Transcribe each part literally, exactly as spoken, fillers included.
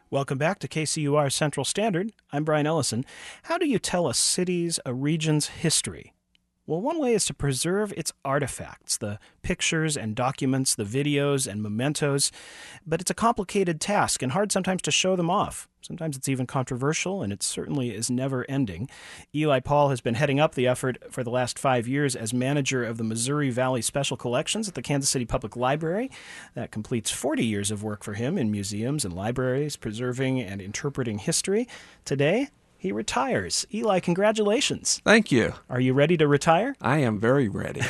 Welcome back to K C U R Central Standard. I'm Brian Ellison. How do you tell a city's, a region's history? Well, one way is to preserve its artifacts, the pictures and documents, the videos and mementos. But it's a complicated task and hard sometimes to show them off. Sometimes it's even controversial, and it certainly is never ending. Eli Paul has been heading up the effort for the last five years as manager of the Missouri Valley Special Collections at the Kansas City Public Library. That completes forty years of work for him in museums and libraries, preserving and interpreting history. Today, he retires. Eli, congratulations. Thank you. Are you ready to retire? I am very ready.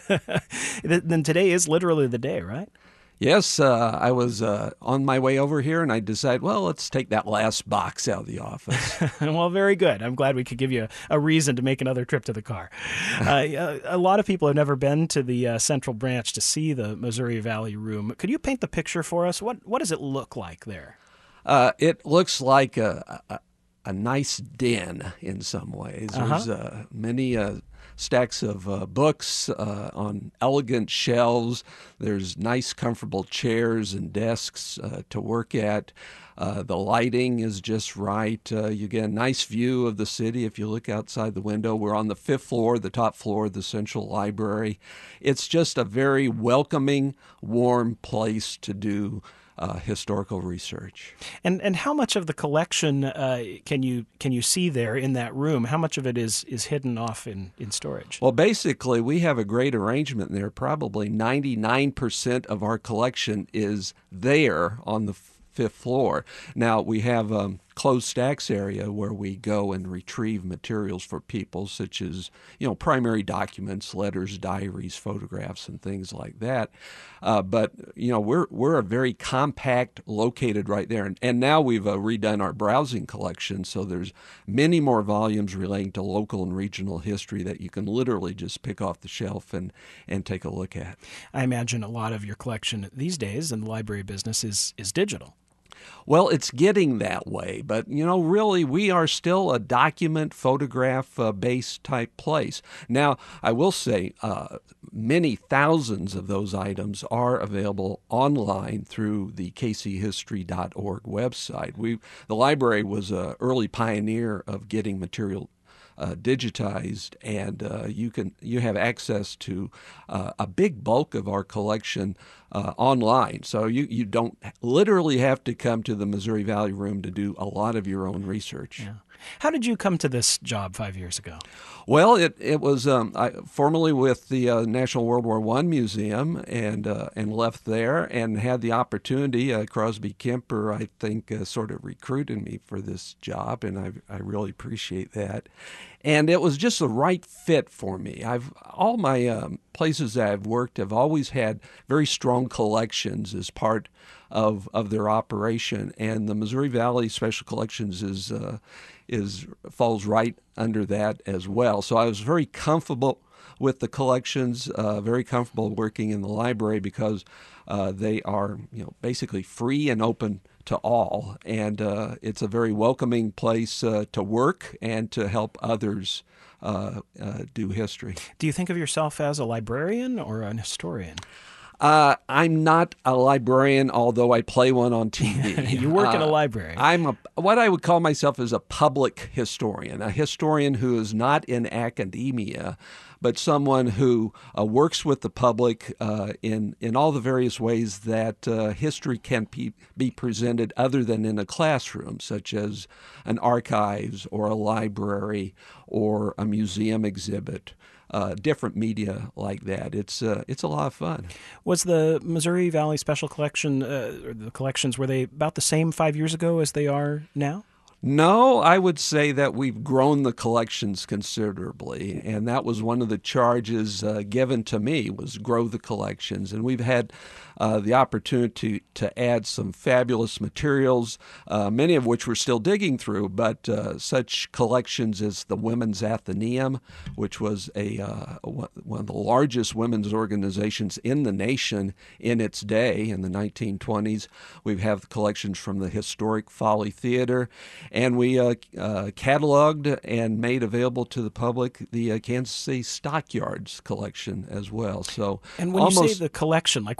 Then today is literally the day, right? Yes, uh, I was uh, on my way over here, and I decided, well, let's take that last box out of the office. Well, very good. I'm glad we could give you a, a reason to make another trip to the car. Uh, a lot of people have never been to the uh, Central Branch to see the Missouri Valley Room. Could you paint the picture for us? What what does it look like there? Uh, it looks like a, a, a nice den in some ways. Uh-huh. There's uh, many uh, stacks of uh, books uh, on elegant shelves. There's nice, comfortable chairs and desks uh, to work at. Uh, the lighting is just right. Uh, you get a nice view of the city if you look outside the window. We're on the fifth floor, the top floor of the Central Library. It's just a very welcoming, warm place to do Uh, historical research. And and how much of the collection uh, can you can you see there in that room? How much of it is is hidden off in, in storage? Well, basically, we have a great arrangement there. Probably ninety-nine percent of our collection is there on the fifth floor. Now, we have a um, closed stacks area where we go and retrieve materials for people, such as, you know, primary documents, letters, diaries, photographs, and things like that. Uh, but, you know, we're we're a very compact, located right there. And, and now we've uh, redone our browsing collection, so there's many more volumes relating to local and regional history that you can literally just pick off the shelf and, and take a look at. I imagine a lot of your collection these days in the library business is is digital. Well, it's getting that way, but, you know, really, we are still a document, photograph-based uh, type place. Now, I will say uh, many thousands of those items are available online through the k c history dot org website. We, the library was an early pioneer of getting material Uh, digitized, and uh, you can you have access to uh, a big bulk of our collection uh, online. So you, you don't literally have to come to the Missouri Valley Room to do a lot of your own research. Yeah. How did you come to this job five years ago? Well, it it was um, I, formerly with the uh, National World War One Museum, and uh, and left there and had the opportunity. Uh, Crosby Kemper, I think, uh, sort of recruited me for this job, and I I really appreciate that. And it was just the right fit for me. I've all my um, places that I've worked have always had very strong collections as part of of their operation, and the Missouri Valley Special Collections is uh, is falls right under that as well. So I was very comfortable with the collections, uh, very comfortable working in the library because uh, they are, you know, basically free and open to all, and uh, it's a very welcoming place uh, to work and to help others uh, uh, do history. Do you think of yourself as a librarian or an historian? Uh, I'm not a librarian, although I play one on T V. You work uh, in a library. I'm a, what I would call myself is a public historian, a historian who is not in academia, but someone who uh, works with the public uh, in in all the various ways that uh, history can pe- be presented other than in a classroom, such as an archives or a library or a museum exhibit. Uh, different media like that. It's uh, it's a lot of fun. Was the Missouri Valley Special Collection, uh, or the collections, were they about the same five years ago as they are now? No, I would say that we've grown the collections considerably, and that was one of the charges uh, given to me, was grow the collections. And we've had uh, the opportunity to add some fabulous materials, uh, many of which we're still digging through, but uh, such collections as the Women's Athenaeum, which was a uh, one of the largest women's organizations in the nation in its day in the nineteen twenties. We have collections from the historic Folly Theater, and we uh, uh, cataloged and made available to the public the uh, Kansas City Stockyards collection as well. So, and when almost, you say the collection, like what's what's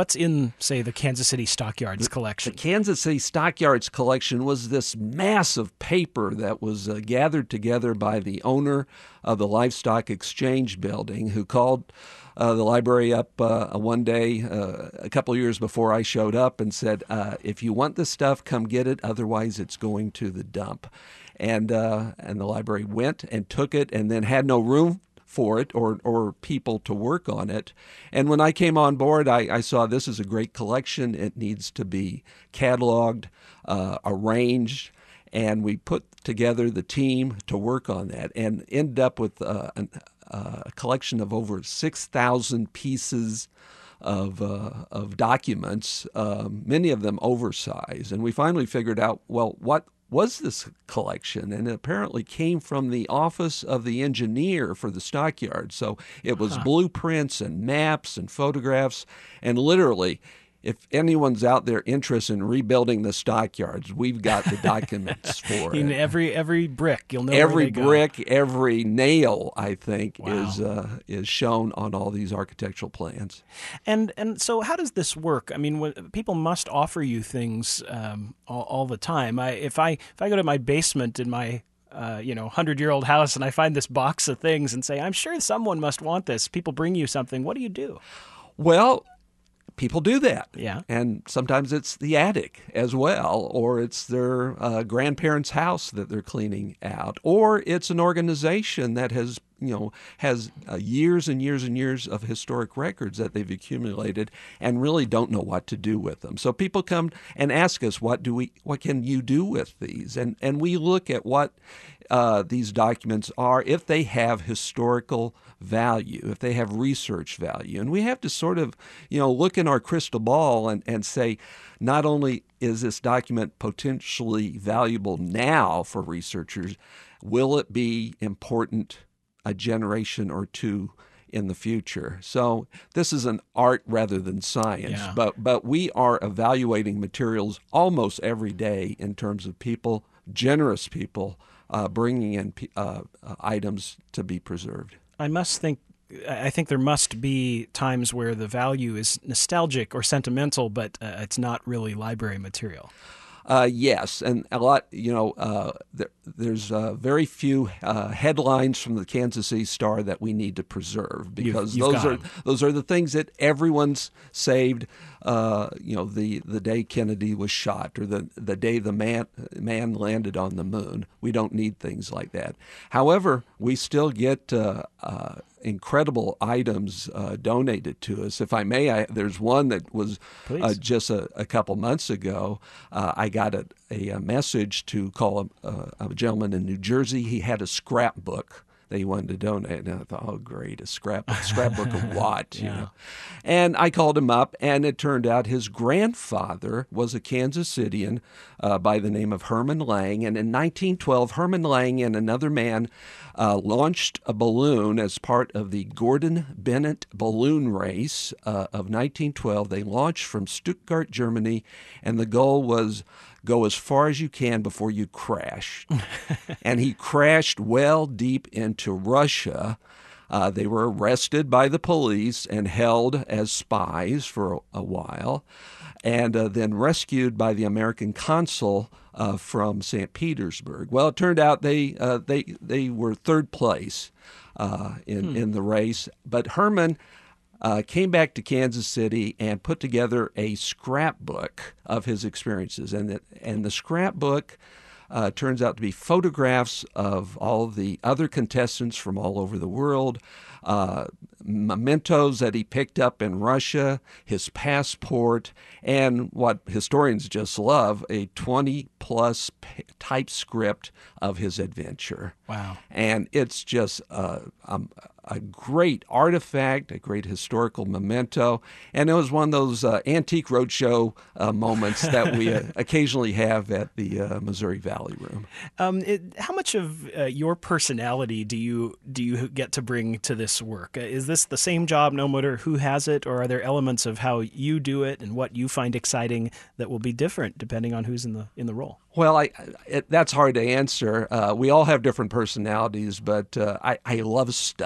what's in, say, the Kansas City Stockyards collection? The Kansas City Stockyards collection was this massive paper that was uh, gathered together by the owner of the Livestock Exchange building, who called uh, the library up uh, one day uh, a couple of years before I showed up and said, uh, if you want this stuff, come get it. Otherwise, it's going to the dump. And uh, and the library went and took it and then had no room for it or or people to work on it. And when I came on board, I, I saw this is a great collection. It needs to be cataloged, uh, arranged, and we put together the team to work on that and ended up with uh, an, uh, a collection of over six thousand pieces of uh, of documents, um, many of them oversized. And we finally figured out, well, what was this collection? And it apparently came from the office of the engineer for the stockyard. So it was huh. blueprints and maps and photographs. And literally, if anyone's out there interested in rebuilding the stockyards, we've got the documents for In it. Every every brick, you'll know every where they brick, go. every nail, I think, Wow. is uh, is shown on all these architectural plans. And and so how does this work? I mean, when, people must offer you things um, all, all the time. I, if I if I go to my basement in my uh, you know hundred-year-old house and I find this box of things and say, I'm sure someone must want this. People bring you something. What do you do? Well, people do that. Yeah. And sometimes it's the attic as well, or it's their uh, grandparents' house that they're cleaning out, or it's an organization that has, you know, has uh, years and years and years of historic records that they've accumulated and really don't know what to do with them. So people come and ask us, what do we, what can you do with these? And and we look at what uh, these documents are, if they have historical value, if they have research value. And we have to sort of, you know, look in our crystal ball and, and say, not only is this document potentially valuable now for researchers, will it be important a generation or two in the future? So this is an art rather than science, Yeah. but but we are evaluating materials almost every day in terms of people, generous people, uh, bringing in uh, uh, items to be preserved. I must think, I think there must be times where the value is nostalgic or sentimental, but uh, it's not really library material. Uh, yes, and a lot, you know, uh, there, there's uh, very few uh, headlines from the Kansas City Star that we need to preserve because You've- you've those got are 'em. those are the things that everyone's saved. Uh, you know, the, the day Kennedy was shot or the, the day the man man landed on the moon. We don't need things like that. However, we still get uh, uh, incredible items uh, donated to us. If I may, I, there's one that was uh, Please. just a, a couple months ago. Uh, I got a, a, a message to call a, a gentleman in New Jersey. He had a scrapbook that he wanted to donate. And I thought, oh, great, a scrap scrapbook of what? You Yeah. know? And I called him up, and it turned out his grandfather was a Kansas Citian uh, by the name of Herman Lang. And in nineteen twelve, Herman Lang and another man uh, launched a balloon as part of the Gordon Bennett balloon race uh, of nineteen twelve. They launched from Stuttgart, Germany, and the goal was go as far as you can before you crash. And he crashed well deep into Russia. Uh, they were arrested by the police and held as spies for a, a while, and uh, then rescued by the American consul uh, from Saint Petersburg. Well, it turned out they uh, they they were third place uh, in Hmm. in the race, but Herman Uh, came back to Kansas City and put together a scrapbook of his experiences. And the, and the scrapbook uh, turns out to be photographs of all the other contestants from all over the world, uh, mementos that he picked up in Russia, his passport, and what historians just love, a twenty-plus typescript of his adventure. Wow. And it's just uh, um, a great artifact, a great historical memento. And it was one of those uh, antique roadshow uh, moments that we uh, occasionally have at the uh, Missouri Valley Room. Um, it, how much of uh, your personality do you do you get to bring to this work? Uh, Is this the same job no matter who has it, or are there elements of how you do it and what you find exciting that will be different depending on who's in the in the role? Well, I, it, that's hard to answer. Uh, we all have different personalities, but uh, I, I love stuff.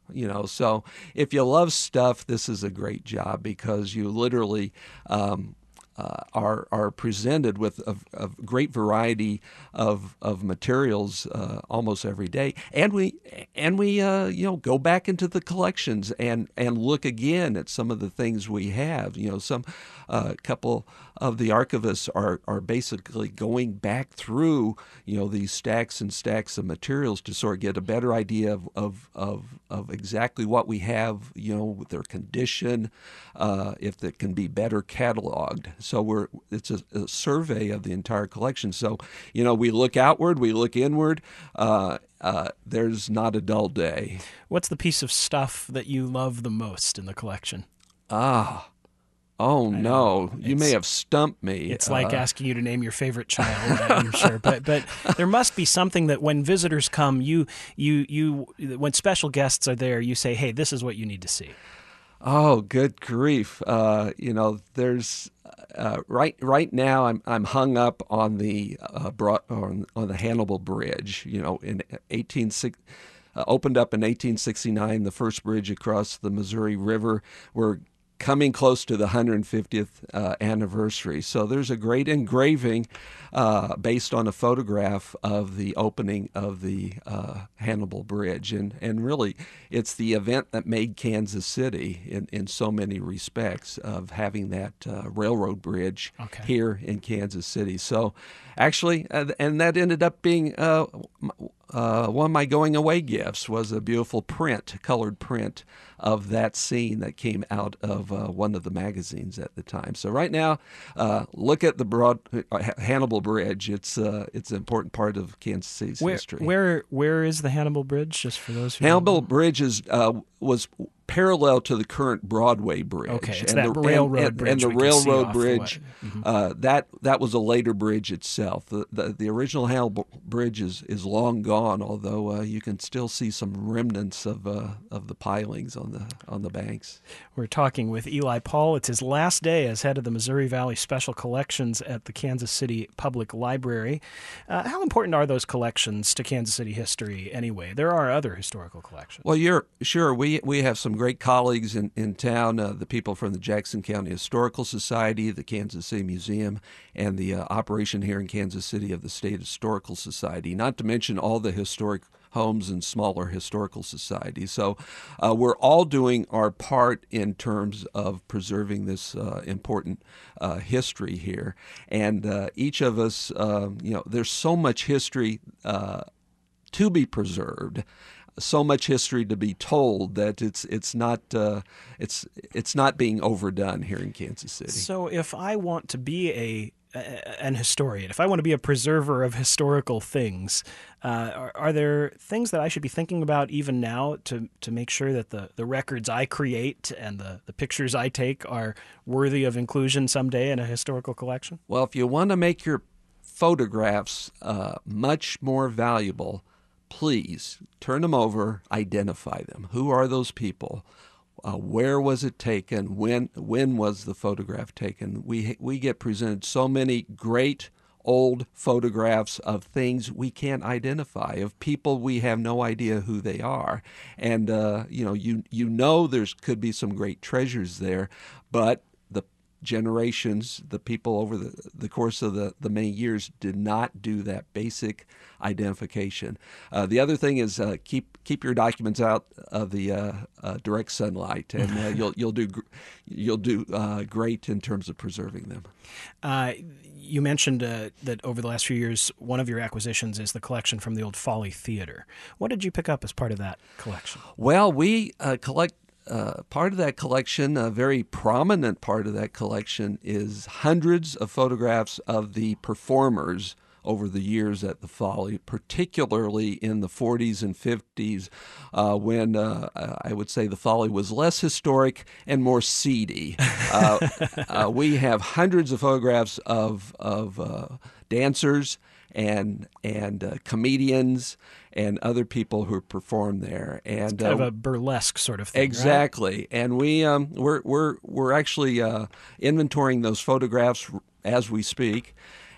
You know, so if you love stuff, this is a great job because you literally um, uh, are are presented with a, a great variety of of materials uh, almost every day, and we and we uh, you know go back into the collections and and look again at some of the things we have. You know, some uh, couple of the archivists are are basically going back through you know these stacks and stacks of materials to sort of get a better idea of of of, of exactly what we have. You know, with their condition, uh, if it can be better cataloged. So we're it's a, a survey of the entire collection. So you know we look outward, we look inward. Uh, uh, there's not a dull day. What's the piece of stuff that you love the most in the collection? Ah. Oh, no. You may have stumped me. It's like uh, asking you to name your favorite child, I'm sure. But but there must be something that when visitors come, you you you when special guests are there, you say, hey, this is what you need to see. Oh, good grief. Uh, you know, there's uh, right right now I'm I'm hung up on the uh, broad, on, on the Hannibal Bridge, you know, in eighteen sixty uh, opened up in eighteen sixty-nine, the first bridge across the Missouri River. We're coming close to the one hundred fiftieth uh, anniversary. So there's a great engraving uh, based on a photograph of the opening of the uh, Hannibal Bridge. And, and really, it's the event that made Kansas City in, in so many respects of having that uh, railroad bridge okay. here in Kansas City. So actually, uh, and that ended up being uh, uh, one of my going away gifts was a beautiful print, colored print of that scene that came out of uh, one of the magazines at the time. So right now, uh, look at the broad uh, Hannibal Bridge. It's uh, it's an important part of Kansas City's where, history. Where where is the Hannibal Bridge? Just for those who Hannibal Bridge is uh, was parallel to the current Broadway Bridge. Okay, it's and that the, railroad and, and, bridge. And the we can see railroad off bridge, the mm-hmm. uh, that that was a later bridge itself. The the, the original Hannibal Bridge is, is long gone, although uh, you can still see some remnants of uh, of the pilings on the on the banks. We're talking with Eli Paul. It's his last day as head of the Missouri Valley Special Collections at the Kansas City Public Library. Uh, how important are those collections to Kansas City history anyway? There are other historical collections. Well, you're sure we we have some great colleagues in, in town, uh, the people from the Jackson County Historical Society, the Kansas City Museum, and the uh, operation here in Kansas City of the State Historical Society, not to mention all the historic homes and smaller historical societies. So uh, we're all doing our part in terms of preserving this uh, important uh, history here. And uh, each of us, uh, you know, there's so much history uh, to be preserved, so much history to be told that it's it's not uh, it's it's not being overdone here in Kansas City. So if I want to be a an historian, if I want to be a preserver of historical things, uh, are, are there things that I should be thinking about even now to to make sure that the, the records I create and the, the pictures I take are worthy of inclusion someday in a historical collection? Well, if you want to make your photographs uh, much more valuable, please turn them over, identify them. Who are those people? Uh, where was it taken? When when was the photograph taken? We we get presented so many great old photographs of things we can't identify, of people we have no idea who they are. And uh, you know, you you know there's could be some great treasures there, but the generations, the people over the, the course of the, the many years did not do that basic identification. Uh, the other thing is uh, keep keep your documents out of the uh, uh, direct sunlight, and uh, you'll you'll do you'll do uh, great in terms of preserving them. Uh, you mentioned uh, that over the last few years, one of your acquisitions is the collection from the old Folly Theater. What did you pick up as part of that collection? Well, we uh, collect. Uh, part of that collection, a very prominent part of that collection, is hundreds of photographs of the performers over the years at the Folly, particularly in the forties and fifties, uh, when uh, I would say the Folly was less historic and more seedy. Uh, uh, we have hundreds of photographs of of uh, dancers and and uh, comedians and other people who perform there, and it's kind uh, of a burlesque sort of thing. Exactly, right? And we um, we're we're we're actually uh, inventorying those photographs as we speak,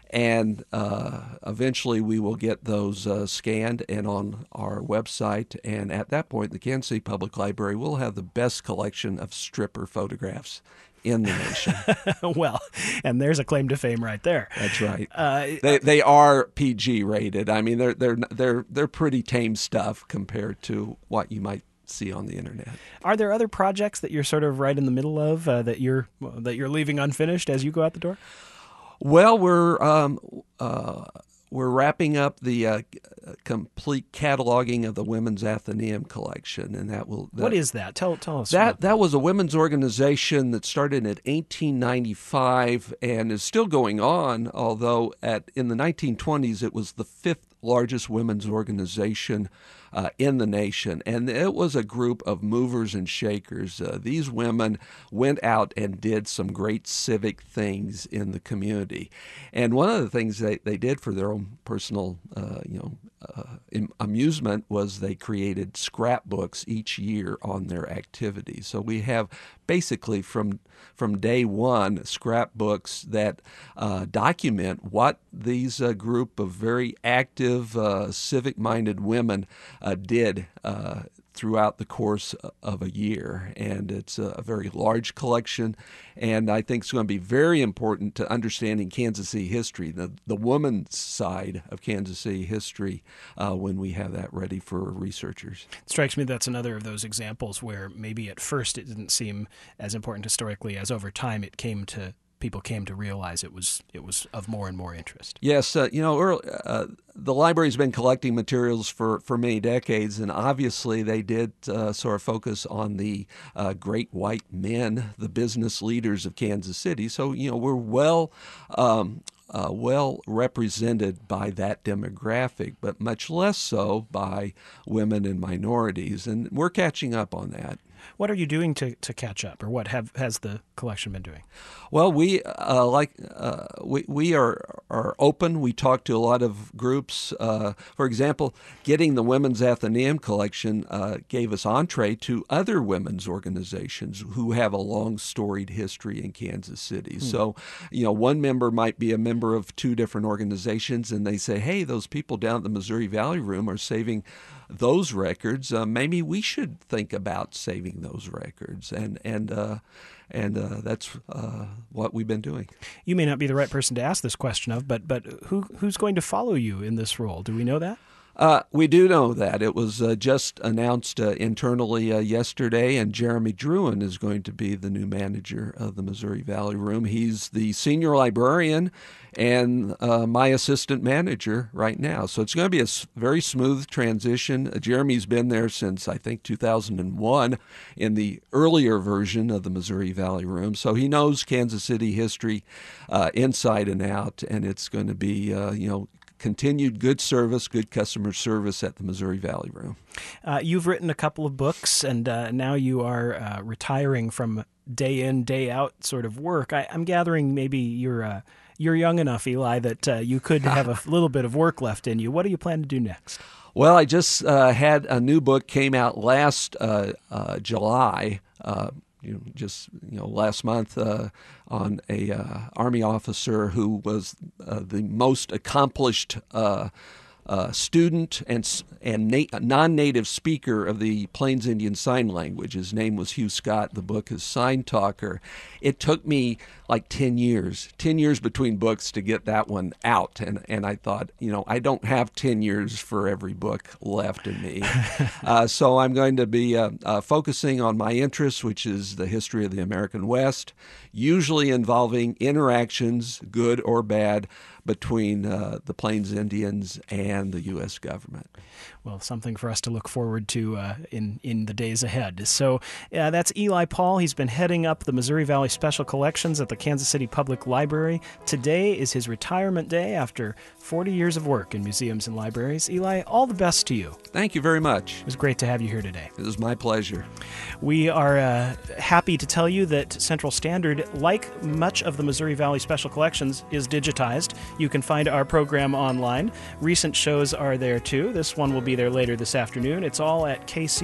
And uh, eventually we will get those uh, scanned and on our website. And at that point, the Kansas City Public Library will have the best collection of stripper photographs in the nation. Well, and there's a claim to fame right there. That's right. Uh, they they are P G rated. I mean, they're they're they're they're pretty tame stuff compared to what you might see on the internet. Are there other projects that you're sort of right in the middle of uh, that you're that you're leaving unfinished as you go out the door? Well, we're um, uh, we're wrapping up the uh, complete cataloging of the Women's Athenaeum collection, and that will. That, what is that? Tell tell us. That that was a women's organization that started in eighteen ninety-five and is still going on. Although at in the nineteen twenties, it was the fifth largest women's organization uh, in the nation. And it was a group of movers and shakers. Uh, these women went out and did some great civic things in the community. And one of the things they, they did for their own personal, uh, you know, uh, amusement was they created scrapbooks each year on their activities. So we have basically from from day one scrapbooks that uh, document what these uh, group of very active, uh, civic-minded women uh, did uh, throughout the course of a year. And it's a very large collection, and I think it's going to be very important to understanding Kansas City history, the, the woman's side of Kansas City history, uh, when we have that ready for researchers. It strikes me that's another of those examples where maybe at first it didn't seem as important historically as over time it came to people came to realize it was it was of more and more interest. Yes, uh, you know, early, uh, the library's been collecting materials for, for many decades, and obviously they did uh, sort of focus on the uh, great white men, the business leaders of Kansas City. So, you know, we're well um, uh, well represented by that demographic, but much less so by women and minorities, and we're catching up on that. What are you doing to, to catch up, or what have has the collection been doing? Well, we uh, like uh, we we are are open. We talk to a lot of groups. Uh, for example, getting the Women's Athenaeum collection uh, gave us entree to other women's organizations who have a long, storied history in Kansas City. Hmm. So, you know, one member might be a member of two different organizations, and they say, "Hey, those people down at the Missouri Valley Room are saving those records. Uh, maybe we should think about saving those records," and and uh, and uh, that's uh, what we've been doing. You may not be the right person to ask this question of, but but who who's going to follow you in this role? Do we know that? Uh, we do know that. It was uh, just announced uh, internally uh, yesterday, and Jeremy Druin is going to be the new manager of the Missouri Valley Room. He's the senior librarian and uh, my assistant manager right now. So it's going to be a s- very smooth transition. Uh, Jeremy's been there since, I think, two thousand one in the earlier version of the Missouri Valley Room. So he knows Kansas City history uh, inside and out, and it's going to be, uh, you know, continued good service, good customer service at the Missouri Valley Room. Uh, you've written a couple of books, and uh, now you are uh, retiring from day in, day out sort of work. I, I'm gathering maybe you're uh, you're young enough, Eli, that uh, you could have a little bit of work left in you. What do you plan to do next? Well, I just uh, had a new book came out last uh, uh, July. Uh, You know, just you know, last month uh, on a uh, Army officer who was uh, the most accomplished uh, uh, student and and na- non-native speaker of the Plains Indian Sign Language. His name was Hugh Scott. The book is Sign Talker. It took me like ten years, ten years between books to get that one out. And, and I thought, you know, I don't have ten years for every book left in me. uh, so I'm going to be uh, uh, focusing on my interests, which is the history of the American West, usually involving interactions, good or bad, between uh, the Plains Indians and the U S government. Well, something for us to look forward to uh, in, in the days ahead. So uh, that's Eli Paul. He's been heading up the Missouri Valley Special Collections at the Kansas City Public Library. Today is his retirement day after forty years of work in museums and libraries. Eli, all the best to you. Thank you very much. It was great to have you here today. It was my pleasure. We are uh, happy to tell you that Central Standard, like much of the Missouri Valley Special Collections, is digitized. You can find our program online. Recent shows are there too. This one will be there later this afternoon. It's all at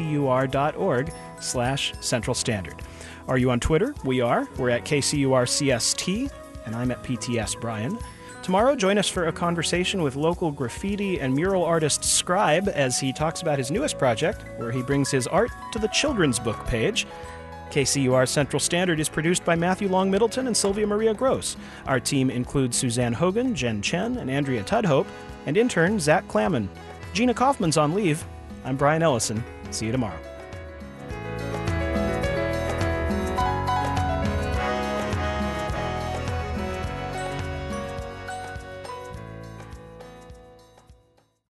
kcur.org slash Central Standard. Are you on Twitter? We are. We're at K C U R C S T, and I'm at P T S Brian. Tomorrow, join us for a conversation with local graffiti and mural artist Scribe as he talks about his newest project, where he brings his art to the children's book page. K C U R Central Standard is produced by Matthew Long Middleton and Sylvia Maria Gross. Our team includes Suzanne Hogan, Jen Chen, and Andrea Tudhope, and intern Zach Clamon. Gina Kaufman's on leave. I'm Brian Ellison. See you tomorrow.